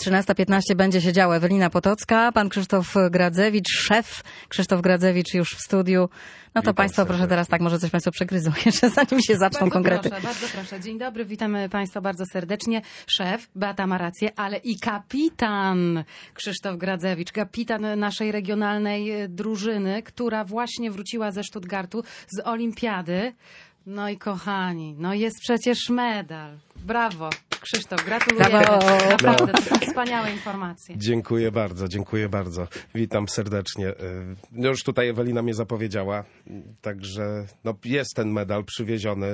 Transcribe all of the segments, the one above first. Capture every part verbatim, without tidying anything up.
trzynasta piętnaście będzie się działo. Ewelina Potocka, pan Krzysztof Gradzewicz, szef Krzysztof Gradzewicz już w studiu. No to Witam państwo, serdecznie. proszę teraz tak, może coś państwo przegryzą jeszcze zanim się zaczną Bardzo konkrety. proszę, bardzo proszę. Dzień dobry, witamy państwa bardzo serdecznie. Szef, Beata ma rację, ale i kapitan Krzysztof Gradzewicz, kapitan naszej regionalnej drużyny, która właśnie wróciła ze Stuttgartu, z olimpiady. No i kochani, no jest przecież medal. Brawo, Krzysztof, gratuluję. Brawo. Naprawdę, to są wspaniałe informacje. Dziękuję bardzo, dziękuję bardzo. Witam serdecznie. No już tutaj Ewelina mnie zapowiedziała, także no jest ten medal przywieziony.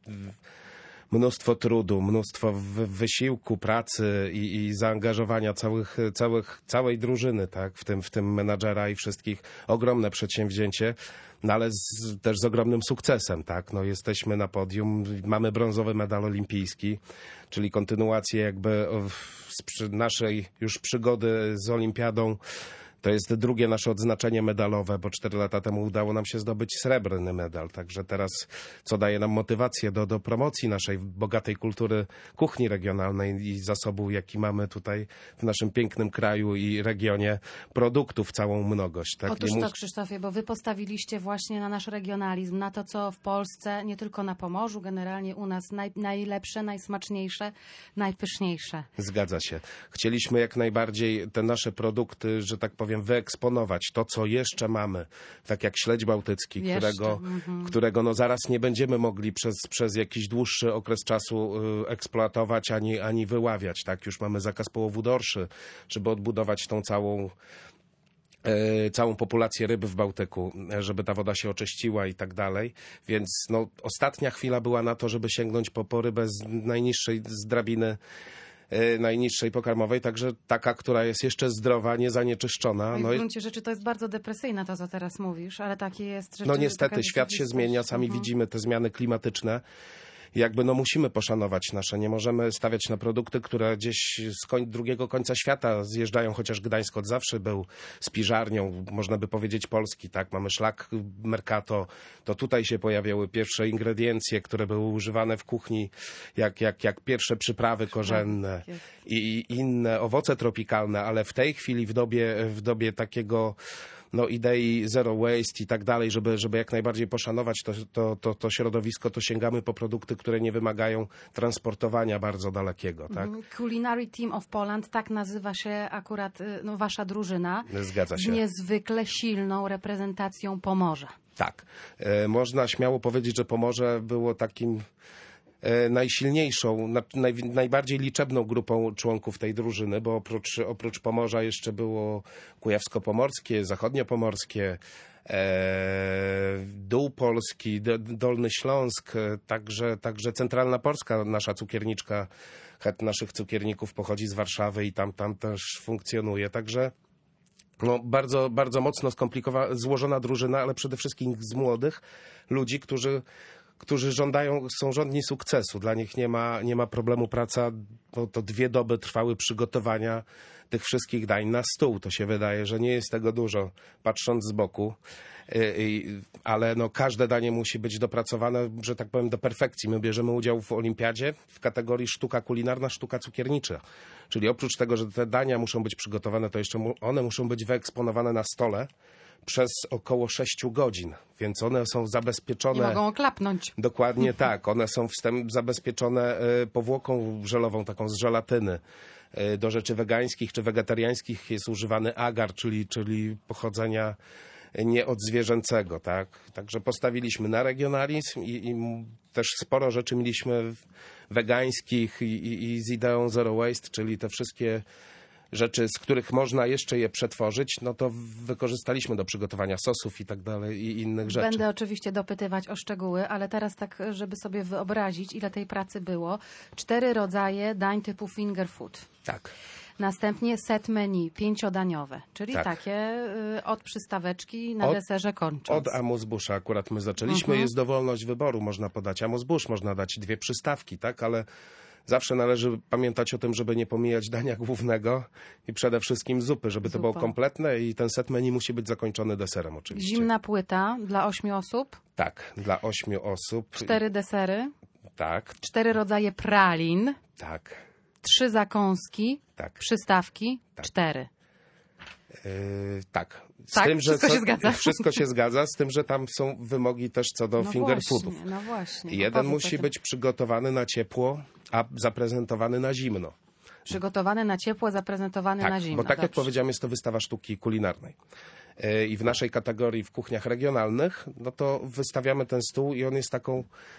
Mnóstwo trudu, mnóstwo wy- wysiłku, pracy i, i zaangażowania całych, całych, całej drużyny, tak? W tym, w tym menadżera i wszystkich. Ogromne przedsięwzięcie, no ale z, też z ogromnym sukcesem, tak? No jesteśmy na podium, mamy brązowy medal olimpijski, czyli kontynuację jakby w- z przy naszej już przygody z olimpiadą. To jest drugie nasze odznaczenie medalowe, bo cztery lata temu udało nam się zdobyć srebrny medal. Także teraz, co daje nam motywację do, do promocji naszej bogatej kultury kuchni regionalnej i zasobu, jaki mamy tutaj w naszym pięknym kraju i regionie, produktów całą mnogość. Tak? Otóż Nie to, mus- Krzysztofie, bo wy postawiliście właśnie na nasz regionalizm, na to, co w Polsce, nie tylko na Pomorzu, generalnie u nas naj, najlepsze, najsmaczniejsze, najpyszniejsze. Zgadza się. Chcieliśmy jak najbardziej te nasze produkty, że tak powiem, wyeksponować. To, co jeszcze mamy, tak jak śledź bałtycki, Jeszcze, którego, mhm. którego no zaraz nie będziemy mogli przez, przez jakiś dłuższy okres czasu y, eksploatować ani, ani wyławiać. Tak? Już mamy zakaz połowu dorszy, żeby odbudować tą całą e, całą populację ryb w Bałtyku, e, żeby ta woda się oczyściła i tak dalej. Więc no, ostatnia chwila była na to, żeby sięgnąć po, po rybę z najniższej z drabiny e, najniższej pokarmowej, także taka, która jest jeszcze zdrowa, niezanieczyszczona. No i No w i gruncie rzeczy to jest bardzo depresyjne to, co teraz mówisz, ale takie jest rzeczywiście. no niestety świat się zmienia, sami Mhm. widzimy te zmiany klimatyczne. Jakby no musimy poszanować nasze, nie możemy stawiać na produkty, które gdzieś z koń, drugiego końca świata zjeżdżają, chociaż Gdańsk od zawsze był spiżarnią, można by powiedzieć Polski, tak? Mamy szlak Mercato, to tutaj się pojawiały pierwsze ingrediencje, które były używane w kuchni, jak, jak, jak pierwsze przyprawy korzenne jest. i, i inne owoce tropikalne, ale w tej chwili w dobie, w dobie takiego no, idei zero waste i tak dalej, żeby, żeby jak najbardziej poszanować to, to, to, to środowisko, to sięgamy po produkty, które nie wymagają transportowania bardzo dalekiego, tak? Mhm. Culinary Team of Poland, tak nazywa się akurat y, no, wasza drużyna. Zgadza Z się. niezwykle silną reprezentacją Pomorza. Tak. E, można śmiało powiedzieć, że Pomorze było takim e, najsilniejszą, na, naj, najbardziej liczebną grupą członków tej drużyny, bo oprócz, oprócz Pomorza jeszcze było Kujawsko-Pomorskie, Zachodnio-Pomorskie, e, Dół Polski, D- Dolny Śląsk, e, także, także Centralna Polska, nasza cukierniczka, het naszych cukierników pochodzi z Warszawy i tam, tam też funkcjonuje, także no, bardzo, bardzo mocno skomplikowana, złożona drużyna, ale przede wszystkim z młodych ludzi, którzy, którzy żądają, są żądni sukcesu. Dla nich nie ma, nie ma problemu praca, bo to dwie doby trwały przygotowania tych wszystkich dań na stół. To się wydaje, że nie jest tego dużo, patrząc z boku. Y, y, ale no, każde danie musi być dopracowane, że tak powiem, do perfekcji. My bierzemy udział w olimpiadzie w kategorii sztuka kulinarna, sztuka cukiernicza. Czyli oprócz tego, że te dania muszą być przygotowane, to jeszcze mu, one muszą być wyeksponowane na stole przez około sześciu godzin. Więc one są zabezpieczone. Nie mogą oklapnąć. Dokładnie tak. One są wstęp zabezpieczone y, powłoką żelową, taką z żelatyny. Y, Do rzeczy wegańskich czy wegetariańskich jest używany agar, czyli, czyli pochodzenia nieodzwierzęcego, tak? Także postawiliśmy na regionalizm i, i m- też sporo rzeczy mieliśmy w- wegańskich i, i, i z ideą zero waste, czyli te wszystkie rzeczy, z których można jeszcze je przetworzyć, no to wykorzystaliśmy do przygotowania sosów i tak dalej i innych rzeczy. Będę oczywiście dopytywać o szczegóły, ale teraz tak, żeby sobie wyobrazić, ile tej pracy było. Cztery rodzaje dań typu finger food. Tak. Następnie set menu, pięciodaniowe, czyli Tak. takie y, od przystaweczki na Od- deserze kończąc. Od amuse-bouche akurat my zaczęliśmy. Mhm. Jest dowolność wyboru. Można podać amuse-bouche, można dać dwie przystawki, tak? Ale zawsze należy pamiętać o tym, żeby nie pomijać dania głównego i przede wszystkim zupy, żeby to było Zupa. kompletne i ten set menu musi być zakończony deserem oczywiście. Zimna płyta dla ośmiu osób, Tak, dla ośmiu osób. cztery desery, Tak, cztery rodzaje pralin, tak. trzy zakąski, Tak. Przystawki Tak. cztery. Yy, tak. Z Tak? tym, że Wszystko się zgadza? Wszystko się zgadza, z tym, że tam są wymogi też co do No finger właśnie, foodów. no właśnie. Jeden Opowiedz o musi tym. być przygotowany na ciepło, a zaprezentowany na zimno. Przygotowany na ciepło, zaprezentowany Tak, na zimno. bo tak jak Dobrze. powiedziałem, jest to wystawa sztuki kulinarnej. Yy, I w naszej kategorii w kuchniach regionalnych, no to wystawiamy ten stół i on jest taką,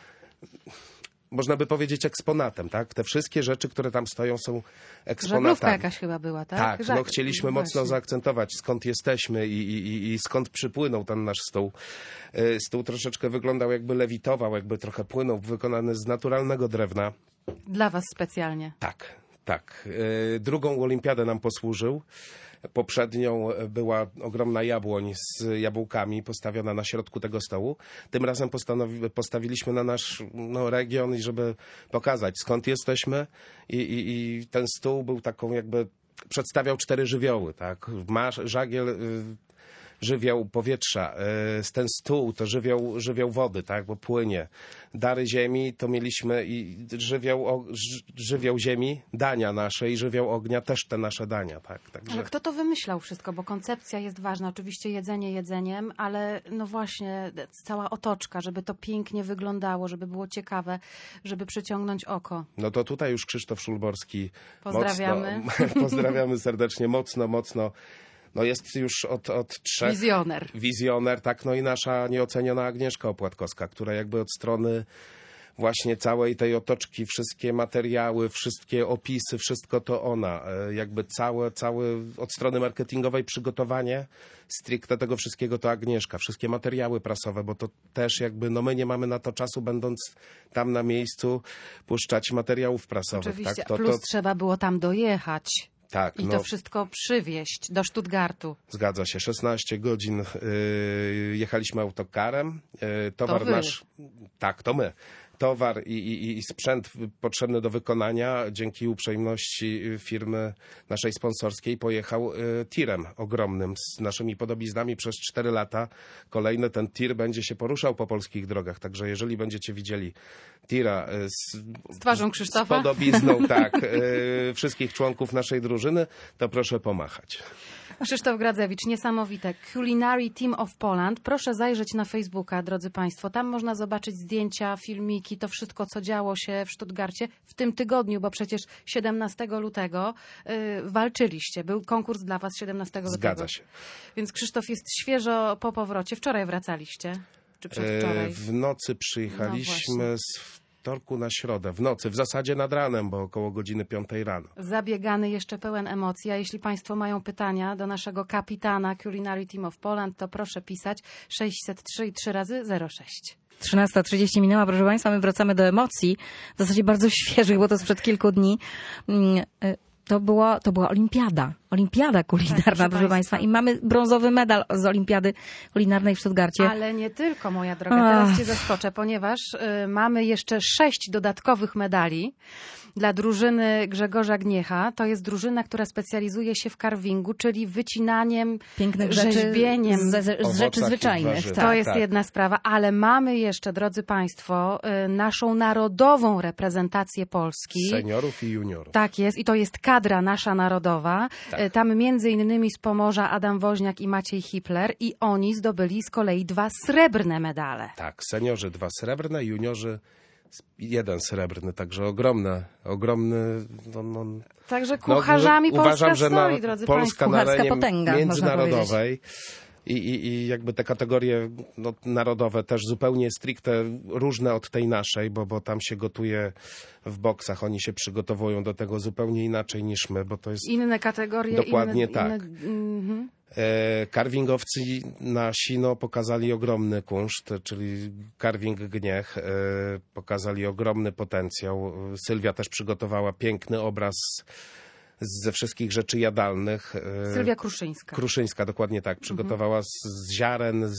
można by powiedzieć, eksponatem, tak? Te wszystkie rzeczy, które tam stoją, są eksponatami. Żaglówka jakaś chyba była, tak? Tak, Żag- no chcieliśmy no mocno właśnie. zaakcentować, skąd jesteśmy i, i, i skąd przypłynął ten nasz stół. Yy, Stół troszeczkę wyglądał, jakby lewitował, jakby trochę płynął, wykonany z naturalnego drewna. Dla was specjalnie. Tak, tak. Yy, Drugą olimpiadę nam posłużył. Poprzednią była ogromna jabłoń z jabłkami postawiona na środku tego stołu. Tym razem postanowi- postawiliśmy na nasz no, region, i żeby pokazać, skąd jesteśmy. I, i, i ten stół był taką jakby, przedstawiał cztery żywioły. Tak? Masz, żagiel, y, żywioł powietrza, y, ten stół to żywioł, żywioł wody, tak? Bo płynie. Dary ziemi to mieliśmy i żywioł, o, ż- żywioł ziemi, dania nasze, i żywioł ognia też te nasze dania. Tak? Także... Ale kto to wymyślał wszystko? Bo koncepcja jest ważna. Oczywiście jedzenie jedzeniem, ale no właśnie cała otoczka, żeby to pięknie wyglądało, żeby było ciekawe, żeby przyciągnąć oko. No to tutaj już Krzysztof Szulborski. Pozdrawiamy. Mocno, pozdrawiamy serdecznie, mocno, mocno. No jest już od, od trzech... Wizjoner. Wizjoner, tak. No i nasza nieoceniona Agnieszka Opłatkowska, która jakby od strony właśnie całej tej otoczki, wszystkie materiały, wszystkie opisy, wszystko to ona. E, Jakby całe, całe od strony marketingowej przygotowanie stricte tego wszystkiego to Agnieszka. Wszystkie materiały prasowe, bo to też jakby, no my nie mamy na to czasu, będąc tam na miejscu, puszczać materiałów prasowych. Oczywiście, Tak? To, plus to, trzeba było tam dojechać tak, i no, to wszystko przywieźć do Stuttgartu. zgadza się. szesnaście godzin y, jechaliśmy autokarem. Y, towar To wy. nasz, tak, to my. Towar i, i, i sprzęt potrzebny do wykonania dzięki uprzejmości firmy naszej sponsorskiej pojechał y, tirem ogromnym z naszymi podobiznami przez cztery lata. Kolejny ten tir będzie się poruszał po polskich drogach, także jeżeli będziecie widzieli tira y, z, Z twarzą z Krzysztofa? podobizną, tak, y, wszystkich członków naszej drużyny, to proszę pomachać. Krzysztof Gradzewicz, niesamowite. Culinary Team of Poland. Proszę zajrzeć na Facebooka, drodzy Państwo. Tam można zobaczyć zdjęcia, filmiki, to wszystko, co działo się w Stuttgarcie w tym tygodniu, bo przecież siedemnastego lutego y, walczyliście. Był konkurs dla Was siedemnastego lutego. Zgadza się. Więc Krzysztof jest świeżo po powrocie. Wczoraj wracaliście? Czy E, przedwczoraj? W nocy No przyjechaliśmy z wtorku na środę. W nocy, w zasadzie nad ranem, bo około godziny piątej rano. Zabiegany, jeszcze pełen emocji. A jeśli Państwo mają pytania do naszego kapitana Culinary Team of Poland, to proszę pisać sześćset trzy i trzy razy zero sześć. trzynasta trzydzieści minęła, proszę Państwa, my wracamy do emocji, w zasadzie bardzo świeżych, bo to sprzed kilku dni. Mm, y, To była, to była olimpiada, olimpiada kulinarna, Tak, proszę proszę Państwa. Państwa. I mamy brązowy medal z olimpiady kulinarnej w Stuttgarcie. Ale nie tylko, moja droga. Ach. Teraz Cię zaskoczę, ponieważ y, mamy jeszcze sześć dodatkowych medali dla drużyny Grzegorza Gniecha. To jest drużyna, która specjalizuje się w carvingu, czyli wycinaniem, Pięknych rzeczy, rzeźbieniem. z, z, z Owocach rzeczy i zwyczajnych. warzyw. Tak. To jest tak. jedna sprawa, ale mamy jeszcze, drodzy Państwo, y, naszą narodową reprezentację Polski. Seniorów i juniorów. Tak jest i to jest kadra nasza narodowa. Tak. E, Tam między innymi z Pomorza Adam Woźniak i Maciej Hipler i oni zdobyli z kolei dwa srebrne medale. Tak, seniorzy dwa srebrne, juniorzy jeden srebrny, także ogromne, ogromny... No, no, Także no, kucharzami że- Polska uważam, że stoi, na drodzy Polska Państwo. na Kucharska arenie potęga, można międzynarodowej i, i, i jakby te kategorie no, narodowe też zupełnie stricte różne od tej naszej, bo, bo tam się gotuje w boksach, oni się przygotowują do tego zupełnie inaczej niż my, bo to jest... Inne kategorie. Dokładnie inne, tak. Inne, mhm. E, Carvingowcy nasi no, pokazali ogromny kunszt, czyli carving Gniech, e, pokazali ogromny potencjał. Sylwia też przygotowała piękny obraz ze wszystkich rzeczy jadalnych. E, Sylwia Kruszyńska. Kruszyńska, dokładnie tak. Przygotowała z, z ziaren, z,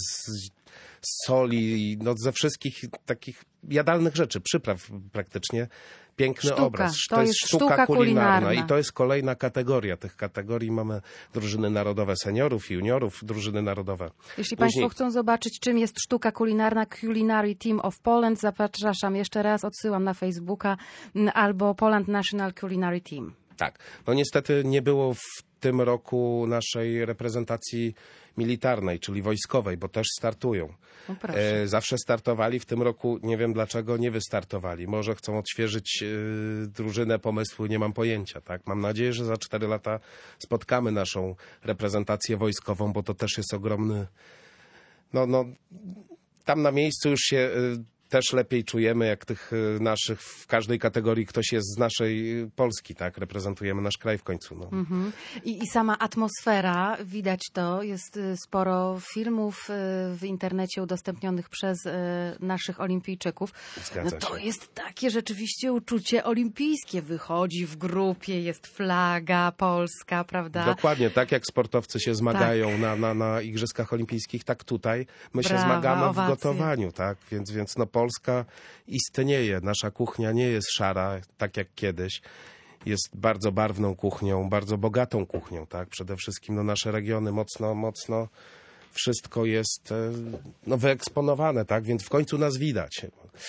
z soli, no, ze wszystkich takich jadalnych rzeczy, przypraw praktycznie. Piękny Sztuka. obraz. To jest sztuka kulinarna. I to jest kolejna kategoria. Tych kategorii mamy drużyny narodowe seniorów, juniorów, drużyny narodowe. Jeśli Później- Państwo chcą zobaczyć, czym jest sztuka kulinarna Culinary Team of Poland, zapraszam jeszcze raz, odsyłam na Facebooka m, albo Poland National Culinary Team. Tak. No niestety nie było w tym roku naszej reprezentacji militarnej, czyli wojskowej, bo też startują. No proszę. E, zawsze startowali, w tym roku nie wiem dlaczego nie wystartowali. Może chcą odświeżyć e, drużynę, pomysły, nie mam pojęcia. Tak? Mam nadzieję, że za cztery lata spotkamy naszą reprezentację wojskową, bo to też jest ogromny... No, no, tam na miejscu już się... E, też lepiej czujemy, jak tych naszych, w każdej kategorii ktoś jest z naszej Polski, tak? Reprezentujemy nasz kraj w końcu. No. Mhm. I, I sama atmosfera, widać to, jest sporo filmów w internecie udostępnionych przez naszych olimpijczyków. Zgadza No to się. jest takie rzeczywiście uczucie olimpijskie. Wychodzi w grupie, jest flaga polska, prawda? Dokładnie, tak jak sportowcy się zmagają tak. na, na, na Igrzyskach Olimpijskich, tak tutaj my Brawa, się zmagamy owacje. w gotowaniu, tak? Więc, więc no Polska istnieje. Nasza kuchnia nie jest szara, tak jak kiedyś. Jest bardzo barwną kuchnią, bardzo bogatą kuchnią, tak? Przede wszystkim no, nasze regiony mocno, mocno wszystko jest no, wyeksponowane, tak? Więc w końcu nas widać.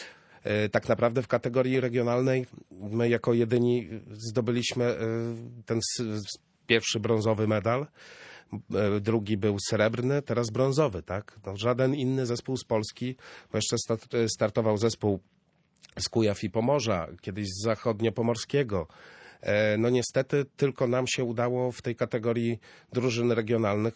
Tak naprawdę w kategorii regionalnej my jako jedyni zdobyliśmy ten pierwszy brązowy medal. Drugi był srebrny, teraz brązowy, tak? No, żaden inny zespół z Polski, bo jeszcze startował zespół z Kujaw i Pomorza, kiedyś z zachodniopomorskiego. No niestety tylko nam się udało w tej kategorii drużyn regionalnych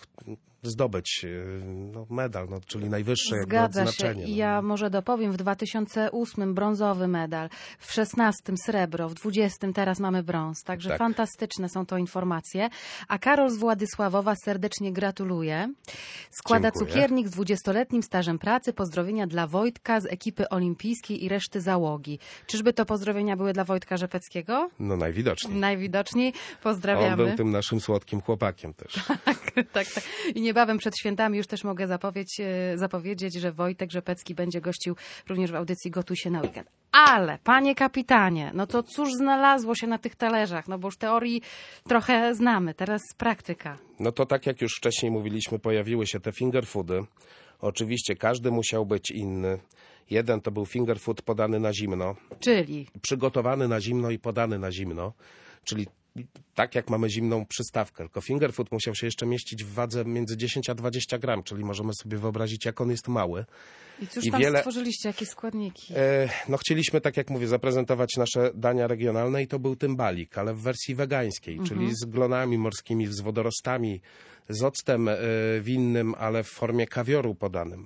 zdobyć no, medal, no, czyli najwyższe jakby Zgadza odznaczenie. się. I no. ja może dopowiem, w dwa tysiące ósmym brązowy medal, w szesnastym srebro, w dwudziestym teraz mamy brąz. Także Tak. fantastyczne są to informacje. A Karol z Władysławowa serdecznie gratuluje. Składa Dziękuję. cukiernik z dwudziestoletnim stażem pracy. Pozdrowienia dla Wojtka z ekipy olimpijskiej i reszty załogi. Czyżby to pozdrowienia były dla Wojtka Rzepeckiego? No najwidoczniej. Najwidoczniej. Pozdrawiamy. On był tym naszym słodkim chłopakiem też. Tak, tak, tak. I niebawem przed świętami już też mogę zapowiedź, zapowiedzieć, że Wojtek Rzepecki będzie gościł również w audycji Gotuj się na weekend. Ale, panie kapitanie, no to cóż znalazło się na tych talerzach? No bo już teorii trochę znamy, teraz praktyka. No to tak jak już wcześniej mówiliśmy, pojawiły się te finger foody. Oczywiście każdy musiał być inny. Jeden to był finger food podany na zimno. Czyli? Przygotowany na zimno i podany na zimno. Czyli tak jak mamy zimną przystawkę, tylko finger food musiał się jeszcze mieścić w wadze między dziesięć a dwadzieścia gram, czyli możemy sobie wyobrazić, jak on jest mały. I cóż I tam wiele- stworzyliście, jakie składniki? E, no chcieliśmy, tak jak mówię, zaprezentować nasze dania regionalne i to był tymbalik, ale w wersji wegańskiej, czyli z glonami morskimi, z wodorostami, z octem e, winnym, ale w formie kawioru podanym.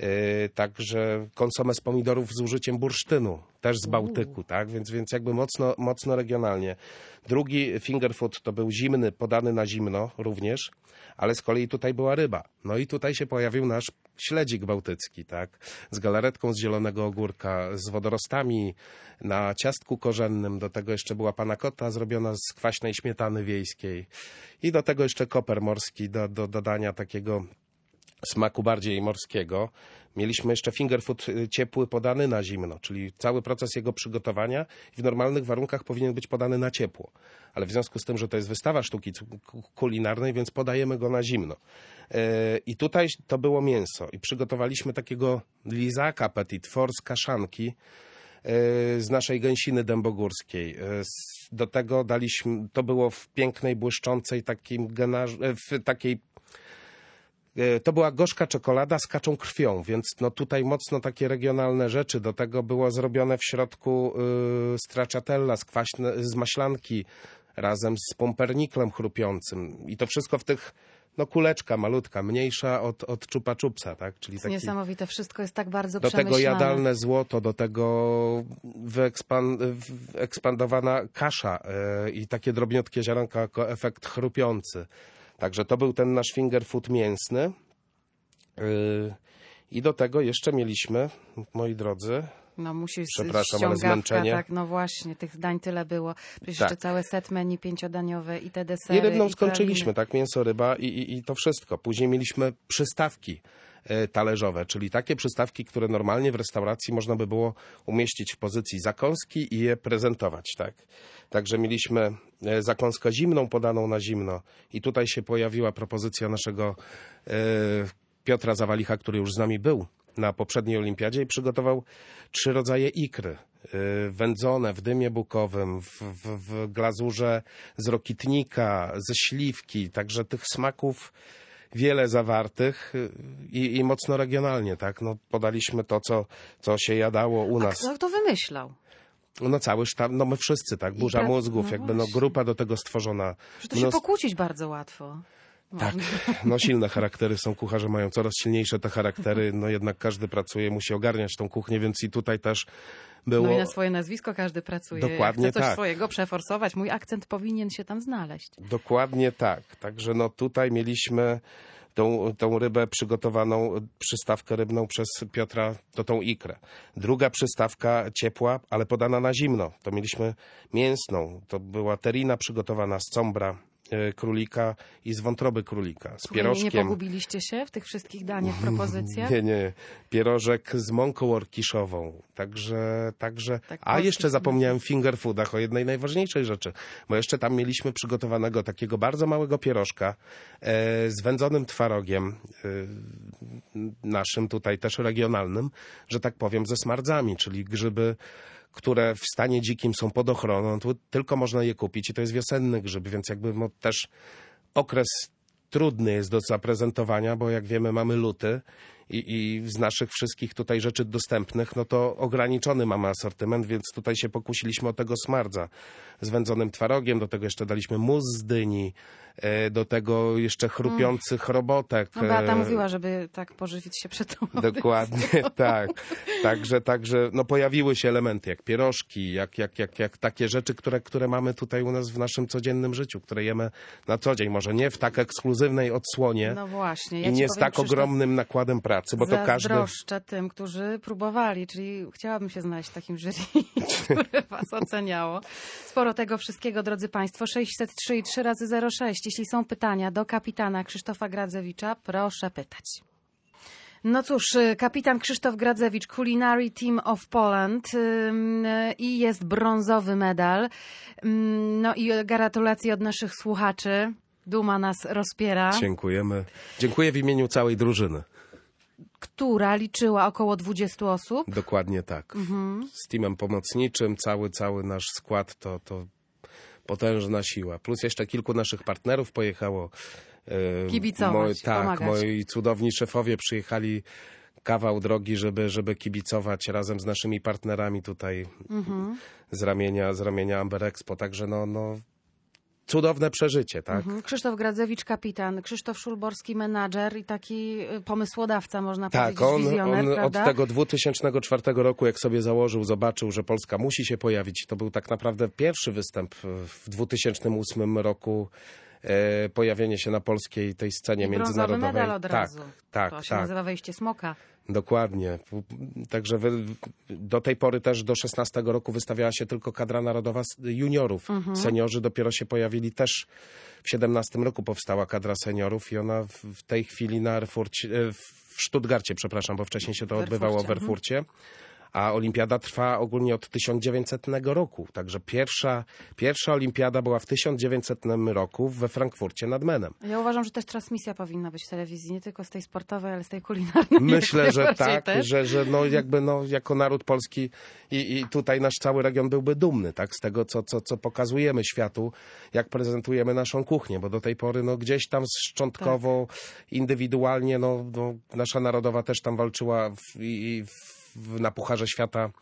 E, także konsomé z pomidorów z użyciem bursztynu, też z Bałtyku, tak? Więc, więc jakby mocno, mocno regionalnie. Drugi finger food to był zimny, podany na zimno również, ale z kolei tutaj była ryba. No i tutaj się pojawił nasz śledzik bałtycki, tak? Z galaretką z zielonego ogórka, z wodorostami na ciastku korzennym. Do tego jeszcze była panna cotta zrobiona z kwaśnej śmietany wiejskiej. I do tego jeszcze koper morski do, do dodania takiego smaku bardziej morskiego. Mieliśmy jeszcze finger food ciepły podany na zimno, czyli cały proces jego przygotowania w normalnych warunkach powinien być podany na ciepło. Ale w związku z tym, że to jest wystawa sztuki kulinarnej, więc podajemy go na zimno. I tutaj to było mięso i przygotowaliśmy takiego lizaka petit four z kaszanki z naszej gęsiny dębogórskiej. Do tego daliśmy, to było w pięknej, błyszczącej takim genaż, w takiej to była gorzka czekolada z kaczą krwią, więc no tutaj mocno takie regionalne rzeczy. Do tego było zrobione w środku y, stracciatella z, kwaśne, z maślanki razem z pumperniklem chrupiącym. I to wszystko w tych, no kuleczka malutka, mniejsza od, od chupa chupsa, tak? Czyli taki, Niesamowite, wszystko jest tak bardzo do przemyślane. tego jadalne złoto, do tego wyekspan, wyekspandowana kasza y, i takie drobniutkie ziarenka jako efekt chrupiący. Także to był ten nasz finger food mięsny. Yy, I do tego jeszcze mieliśmy, moi drodzy, No musi przepraszam, ale zmęczenie. Tak, no właśnie, tych dań tyle było. Przecież Tak. jeszcze całe set menu pięciodaniowe i te desery. I rybną i skończyliśmy, praliny. tak, mięso, ryba i, i, i to wszystko. Później mieliśmy przystawki y, talerzowe, czyli takie przystawki, które normalnie w restauracji można by było umieścić w pozycji zakąski i je prezentować, tak. Także mieliśmy y, zakąskę zimną podaną na zimno i tutaj się pojawiła propozycja naszego y, Piotra Zawalicha, który już z nami był na poprzedniej olimpiadzie i przygotował trzy rodzaje ikry. Wędzone w dymie bukowym, w, w, w glazurze z rokitnika, ze śliwki, także tych smaków wiele zawartych i, i mocno regionalnie, tak? No, podaliśmy to, co, co się jadało u nas. A kto to wymyślał? No cały sztab, no my wszyscy, tak? Burza pra- mózgów, no jakby no właśnie. grupa do tego stworzona. Że to się Mnóstwo- pokłócić bardzo łatwo. Tak, no silne charaktery są, kucharze mają coraz silniejsze te charaktery, no jednak każdy pracuje, musi ogarniać tą kuchnię, więc i tutaj też było... No i na swoje nazwisko każdy pracuje. Dokładnie Jak chce coś tak. swojego przeforsować, mój akcent powinien się tam znaleźć. Dokładnie tak, także no tutaj mieliśmy tą, tą rybę przygotowaną, przystawkę rybną przez Piotra, to tą ikrę. Druga przystawka ciepła, ale podana na zimno, to mieliśmy mięsną, to była terina przygotowana z combra, królika i z wątroby królika, z Słuchaj, pierożkiem. nie pogubiliście się w tych wszystkich daniach, propozycjach? Nie, nie. Pierożek z mąką orkiszową. Także, także... Tak A polski jeszcze zapomniałem finger foodach, o jednej najważniejszej rzeczy. Bo jeszcze tam mieliśmy przygotowanego takiego bardzo małego pierożka e, z wędzonym twarogiem, e, naszym tutaj też regionalnym, że tak powiem, ze smardzami, czyli grzyby, które w stanie dzikim są pod ochroną, tu tylko można je kupić i to jest wiosenny grzyb, więc jakby no, też okres trudny jest do zaprezentowania, bo jak wiemy mamy luty i, i z naszych wszystkich tutaj rzeczy dostępnych, no to ograniczony mamy asortyment, więc tutaj się pokusiliśmy o tego smardza z wędzonym twarogiem, do tego jeszcze daliśmy mus z dyni, e, do tego jeszcze chrupiących robotek. No Beata e, mówiła, żeby tak pożywić się przed tą Dokładnie, tak. Także, także no pojawiły się elementy jak pierożki, jak, jak, jak, jak takie rzeczy, które, które mamy tutaj u nas w naszym codziennym życiu, które jemy na co dzień. Może nie w tak ekskluzywnej odsłonie No właśnie. Ja i ci nie z powiem, tak Krzysztof, ogromnym nakładem pracy, bo to każdy... zazdroszczę tym, którzy próbowali, czyli chciałabym się znaleźć w takim jury, które was oceniało. Sporo tego wszystkiego, drodzy Państwo. sześćset trzy i trzy razy zero sześć. Jeśli są pytania do kapitana Krzysztofa Gradzewicza, proszę pytać. No cóż, kapitan Krzysztof Gradzewicz, Culinary Team of Poland ym, i jest brązowy medal. Ym, No i gratulacje od naszych słuchaczy. Duma nas rozpiera. Dziękujemy. Dziękuję w imieniu całej drużyny. Która liczyła około dwudziestu osób. Dokładnie tak. Mhm. Z teamem pomocniczym, cały, cały nasz skład to, to potężna siła. Plus jeszcze kilku naszych partnerów pojechało. e, Kibicować, moi, Tak, pomagać. moi cudowni szefowie przyjechali kawał drogi, żeby, żeby kibicować razem z naszymi partnerami tutaj Mhm. z ramienia, z ramienia Amber Expo. Także no, no cudowne przeżycie, tak? Mhm. Krzysztof Gradzewicz, kapitan, Krzysztof Szulborski, menadżer i taki y, pomysłodawca, można Tak, powiedzieć, on, wizjoner, on od prawda? tego dwa tysiące czwartego roku, jak sobie założył, zobaczył, że Polska musi się pojawić. To był tak naprawdę pierwszy występ w dwa tysiące ósmym roku, e, pojawienie się na polskiej tej scenie I brązowy międzynarodowej. medal od tak, razu. tak, To się tak. nazywa wejście smoka. Dokładnie. Także wy, do tej pory też do szesnastego roku wystawiała się tylko kadra narodowa juniorów. Mhm. Seniorzy dopiero się pojawili też. W siedemnastym roku powstała kadra seniorów i ona w, w tej chwili na Erfurcie, w Stuttgarcie, przepraszam, bo wcześniej się to W odbywało w Erfurcie, Erfurcie. A olimpiada trwa ogólnie od tysiąc dziewięćsetnego roku. Także pierwsza, pierwsza olimpiada była w tysiąc dziewięćsetnym roku we Frankfurcie nad Menem. Ja uważam, że też transmisja powinna być w telewizji, nie tylko z tej sportowej, ale z tej kulinarnej. Myślę, że Najbardziej tak, też. że, że no jakby no jako naród polski i, i tutaj nasz cały region byłby dumny, tak, z tego, co, co, co pokazujemy światu, jak prezentujemy naszą kuchnię, bo do tej pory no gdzieś tam szczątkowo, indywidualnie, no, no nasza narodowa też tam walczyła w, i, w, na Pucharze Świata e,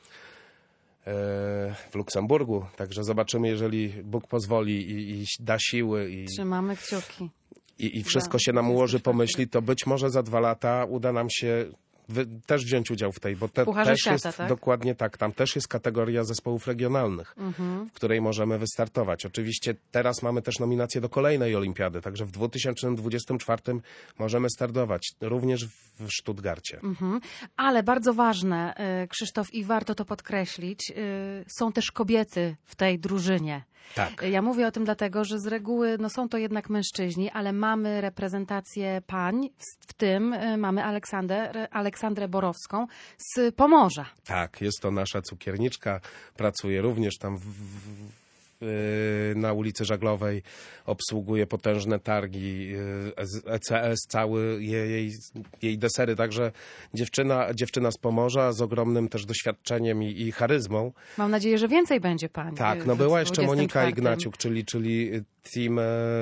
w Luksemburgu, także zobaczymy, jeżeli Bóg pozwoli i, i da siły i, Trzymamy kciuki. i, i wszystko Za się nam ułoży, dwudziestego czwartego. pomyśli, to być może za dwa lata uda nam się wy, też wziąć udział w tej, bo te, Pucharze też Świata, jest tak? dokładnie tak, tam też jest kategoria zespołów regionalnych, Mhm. w której możemy wystartować. Oczywiście teraz mamy też nominację do kolejnej olimpiady, także w dwa tysiące dwudziestym czwartym możemy startować, również w Stuttgarcie. Mhm. Ale bardzo ważne, y, Krzysztof, i warto to podkreślić, y, są też kobiety w tej drużynie. Tak. Ja mówię o tym dlatego, że z reguły no, są to jednak mężczyźni, ale mamy reprezentację pań, w, w tym y, mamy Aleksander, Aleksandrę Borowską z Pomorza. Tak, jest to nasza cukierniczka, pracuje również tam w, w, w, na ulicy Żaglowej obsługuje potężne targi, E C S, cały jej, jej desery, także dziewczyna, dziewczyna z Pomorza z ogromnym też doświadczeniem i, i charyzmą. Mam nadzieję, że więcej będzie pani. Tak, no była jeszcze Monika Ignaciuk, czyli, czyli team,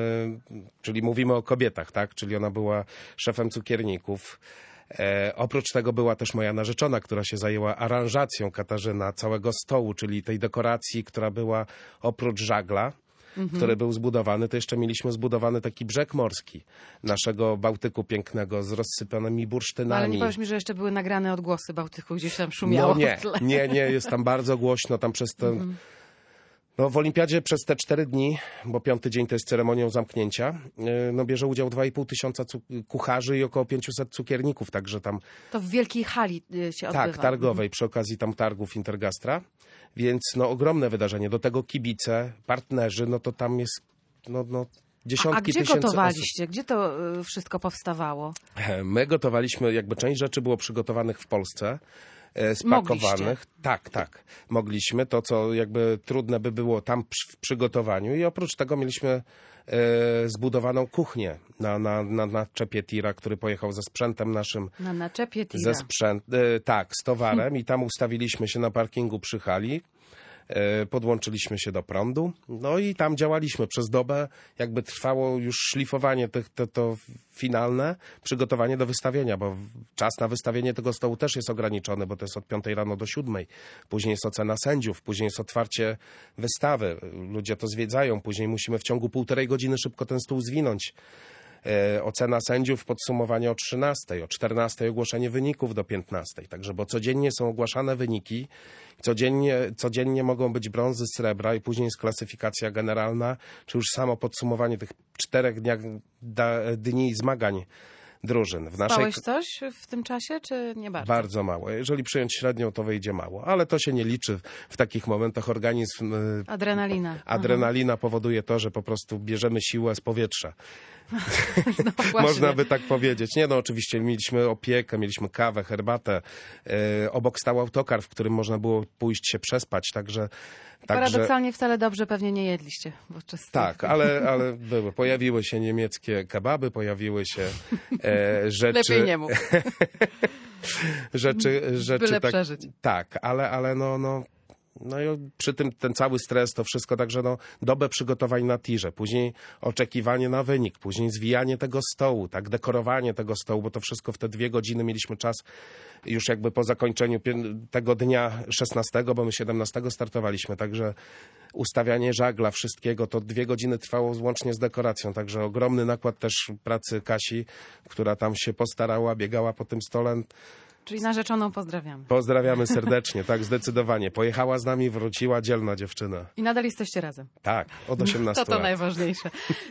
czyli mówimy o kobietach, tak, czyli ona była szefem cukierników. E, oprócz tego była też moja narzeczona, która się zajęła aranżacją, Katarzyna, całego stołu, czyli tej dekoracji, która była oprócz żagla, mhm. który był zbudowany, to jeszcze mieliśmy zbudowany taki brzeg morski naszego Bałtyku pięknego z rozsypanymi bursztynami. No, ale nie powiedz mi, że jeszcze były nagrane odgłosy Bałtyku, gdzieś tam szumiało. No nie, nie, nie, jest tam bardzo głośno, tam przez ten... Mhm. No w Olimpiadzie przez te cztery dni, bo piąty dzień to jest ceremonią zamknięcia, no bierze udział dwa i pół tysiąca kucharzy i około pięciuset cukierników, także tam... To w wielkiej hali się odbywa. Tak, targowej, przy okazji tam targów Intergastra, więc no ogromne wydarzenie. Do tego kibice, partnerzy, no to tam jest no, no dziesiątki tysięcy osób. A gdzie gotowaliście? Gdzie to wszystko powstawało? My gotowaliśmy, jakby część rzeczy było przygotowanych w Polsce, spakowanych. Mogliście. Tak, tak. Mogliśmy. To, co jakby trudne by było tam w przygotowaniu. I oprócz tego mieliśmy e, zbudowaną kuchnię na, na, na naczepie tira, który pojechał ze sprzętem naszym. Na naczepie tira. Ze sprzęt, e, tak, z towarem. Hmm. I tam ustawiliśmy się na parkingu przy hali. Podłączyliśmy się do prądu, no i tam działaliśmy przez dobę, jakby trwało już szlifowanie tych, to, to finalne, przygotowanie do wystawienia, bo czas na wystawienie tego stołu też jest ograniczony, bo to jest od piątej rano do siódmej, później jest ocena sędziów, później jest otwarcie wystawy, ludzie to zwiedzają, później musimy w ciągu półtorej godziny szybko ten stół zwinąć. E, ocena sędziów, podsumowanie o trzynastej, o czternastej ogłoszenie wyników do piętnastej. Także, bo codziennie są ogłaszane wyniki, codziennie, codziennie mogą być brązy, srebra i później jest klasyfikacja generalna, czy już samo podsumowanie tych czterech dniach, da, dni zmagań drużyn. W naszej... Spałeś coś w tym czasie, czy nie bardzo? Bardzo mało. Jeżeli przyjąć średnią, to wyjdzie mało. Ale to się nie liczy. W takich momentach organizm... Adrenalina. Adrenalina Aha. powoduje to, że po prostu bierzemy siłę z powietrza. No Można by tak powiedzieć. Nie, no oczywiście mieliśmy opiekę, mieliśmy kawę, herbatę. E, obok stał autokar, w którym można było pójść się przespać, także... Paradoksalnie wcale dobrze pewnie nie jedliście. Podczas tak, ale, ale były. Pojawiły się niemieckie kebaby, pojawiły się e, rzeczy... Lepiej nie mów. rzeczy, rzeczy Byle tak, przeżyć. Tak, ale, ale no... no No i przy tym ten cały stres, to wszystko, także no dobę przygotowań na tirze, później oczekiwanie na wynik, później zwijanie tego stołu, tak, dekorowanie tego stołu, bo to wszystko w te dwie godziny mieliśmy czas już jakby po zakończeniu tego dnia szesnastego, bo my siedemnastego startowaliśmy, także ustawianie żagla, wszystkiego, to dwie godziny trwało łącznie z dekoracją, także ogromny nakład też pracy Kasi, która tam się postarała, biegała po tym stole. Czyli narzeczoną pozdrawiamy. Pozdrawiamy serdecznie, tak, zdecydowanie. Pojechała z nami, wróciła, dzielna dziewczyna. I nadal jesteście razem. Tak, od osiemnastu lat. To to najważniejsze.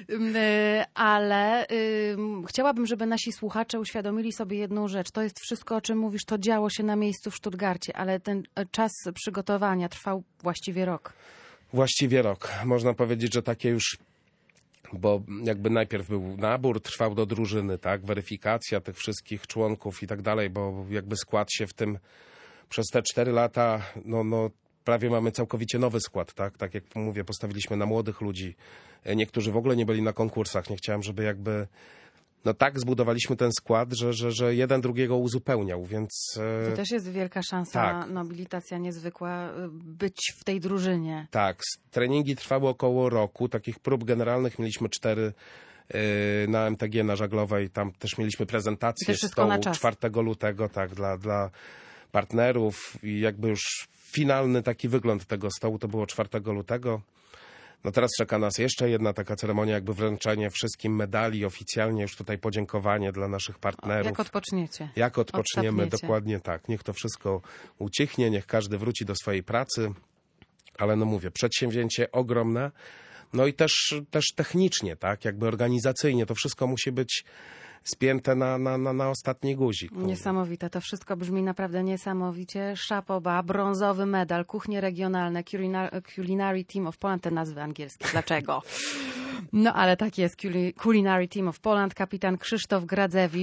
Ale y, chciałabym, żeby nasi słuchacze uświadomili sobie jedną rzecz. To jest wszystko, o czym mówisz, to działo się na miejscu w Stuttgarcie, ale ten czas przygotowania trwał właściwie rok. Właściwie rok. Można powiedzieć, że takie już... Bo jakby najpierw był nabór, trwał do drużyny, tak, weryfikacja tych wszystkich członków i tak dalej, bo jakby skład się w tym przez te cztery lata, no, no prawie mamy całkowicie nowy skład, tak, tak jak mówię, postawiliśmy na młodych ludzi, niektórzy w ogóle nie byli na konkursach, nie chciałem, żeby jakby, no tak zbudowaliśmy ten skład, że, że, że jeden drugiego uzupełniał, więc... To też jest wielka szansa, tak. Nobilitacja niezwykła, być w tej drużynie. Tak, treningi trwały około roku, takich prób generalnych mieliśmy cztery na M T G, na Żaglowej, tam też mieliśmy prezentację stołu czwartego lutego, tak, dla, dla partnerów i jakby już finalny taki wygląd tego stołu to było czwartego lutego. No teraz czeka nas jeszcze jedna taka ceremonia, jakby wręczenie wszystkim medali, oficjalnie już tutaj podziękowanie dla naszych partnerów. Jak odpoczniecie. Jak odpoczniemy, Odstapniecie. Dokładnie tak. Niech to wszystko ucichnie, niech każdy wróci do swojej pracy. Ale no mówię, przedsięwzięcie ogromne. No i też, też technicznie, tak, jakby organizacyjnie, to wszystko musi być spięte na, na, na, na ostatni guzik. Niesamowite, to wszystko brzmi naprawdę niesamowicie. Szapoba, brązowy medal, kuchnie regionalne, Culinar Culinary Team of Poland, te nazwy angielskie. Dlaczego? No ale tak jest, Culinary Team of Poland, kapitan Krzysztof Gradzewicz.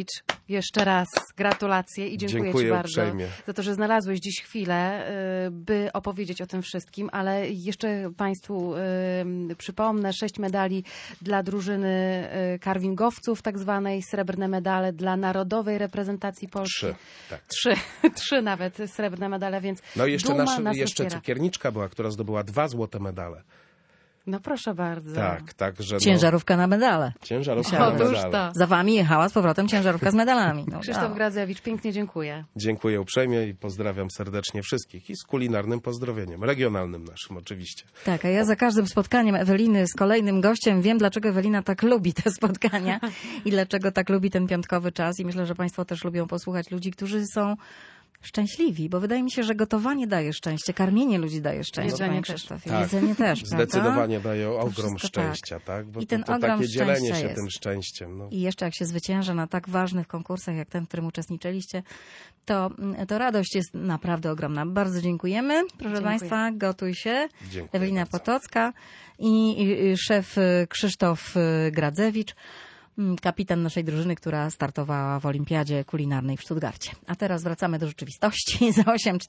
jeszcze raz gratulacje i dziękuję, Dziękuję Ci bardzo uprzejmie. za to, że znalazłeś dziś chwilę, y, by opowiedzieć o tym wszystkim, ale jeszcze Państwu y, przypomnę, sześć medali dla drużyny y, karwingowców, tak zwanej, srebrne medale dla narodowej reprezentacji Polski. Trzy, tak. Trzy, trzy nawet srebrne medale, więc No i jeszcze, duma nasz, nas jeszcze otwiera. cukierniczka była, która zdobyła dwa złote medale. No proszę bardzo. Tak, także no, Ciężarówka na medale. ciężarówka na Otóż medale. to. Za wami jechała z powrotem ciężarówka z medalami. No, Krzysztof brawo. Gradzewicz, pięknie dziękuję. Dziękuję uprzejmie i pozdrawiam serdecznie wszystkich. I z kulinarnym pozdrowieniem, regionalnym naszym oczywiście. Tak, a ja za każdym spotkaniem Eweliny z kolejnym gościem wiem, dlaczego Ewelina tak lubi te spotkania i dlaczego tak lubi ten piątkowy czas. I myślę, że Państwo też lubią posłuchać ludzi, którzy są szczęśliwi, bo wydaje mi się, że gotowanie daje szczęście, karmienie ludzi daje szczęście. Jedzenie Panie też. Krzysztofie. Tak. Jedzenie też, prawda? Zdecydowanie daje ogrom wszystko szczęścia, tak? Bo I to, ten to ogrom takie dzielenie szczęścia się jest. tym szczęściem. No. I jeszcze jak się zwycięża na tak ważnych konkursach, jak ten, w którym uczestniczyliście, to, to radość jest naprawdę ogromna. Bardzo dziękujemy. Proszę Dziękuję. Państwa, gotuj się. Dziękuję Ewelina bardzo. Potocka i, i szef y, Krzysztof y, Gradzewicz, mm, kapitan naszej drużyny, która startowała w Olimpiadzie Kulinarnej w Stuttgarcie. A teraz wracamy do rzeczywistości. Za osiem